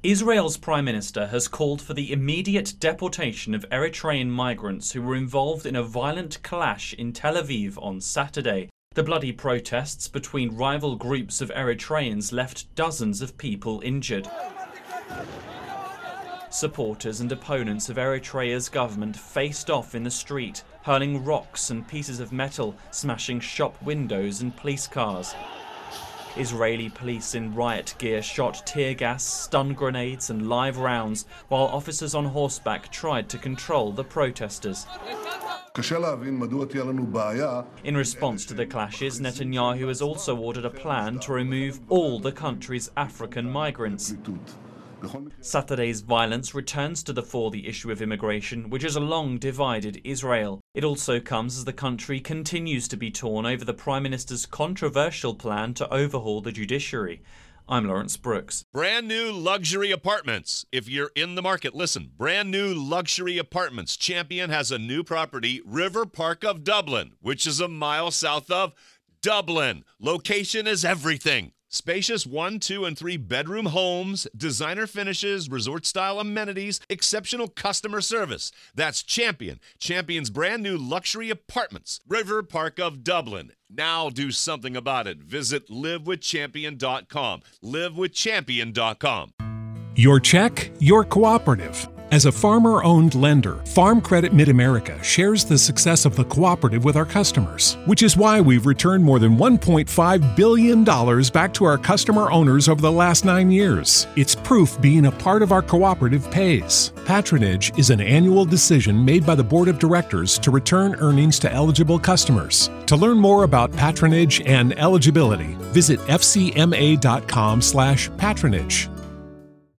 Israel's Prime Minister has called for the immediate deportation of Eritrean migrants who were involved in a violent clash in Tel Aviv on Saturday. The bloody protests between rival groups of Eritreans left dozens of people injured. Supporters and opponents of Eritrea's government faced off in the street, hurling rocks and pieces of metal, smashing shop windows and police cars. Israeli police in riot gear shot tear gas, stun grenades and live rounds, while officers on horseback tried to control the protesters. In response to the clashes, Netanyahu has also ordered a plan to remove all the country's African migrants. Saturday's violence returns to the fore the issue of immigration, which has long divided Israel. It also comes as the country continues to be torn over the Prime Minister's controversial plan to overhaul the judiciary. I'm Lawrence Brooks. Brand new luxury apartments. If you're in the market, listen. Brand new luxury apartments. Champion has a new property, River Park of Dublin, which is a mile south of Dublin. Location is everything. Spacious 1, 2, and 3 bedroom homes, designer finishes, resort-style amenities, exceptional customer service. That's Champion. Champion's brand new luxury apartments. River Park of Dublin. Now do something about it. Visit livewithchampion.com. livewithchampion.com. Your check, your cooperative. As a farmer-owned lender, Farm Credit Mid-America shares the success of the cooperative with our customers, which is why we've returned more than $1.5 billion back to our customer owners over the last 9 years. It's proof being a part of our cooperative pays. Patronage is an annual decision made by the Board of Directors to return earnings to eligible customers. To learn more about patronage and eligibility, visit fcma.com/patronage.